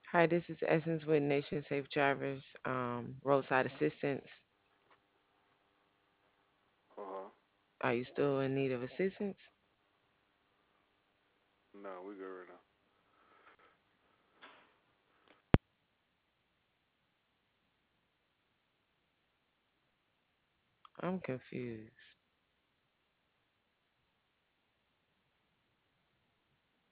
Hi, this is Essence with Nation Safe Drivers, roadside assistance. Uh-huh. Are you still in need of assistance? No, we good right now. I'm confused.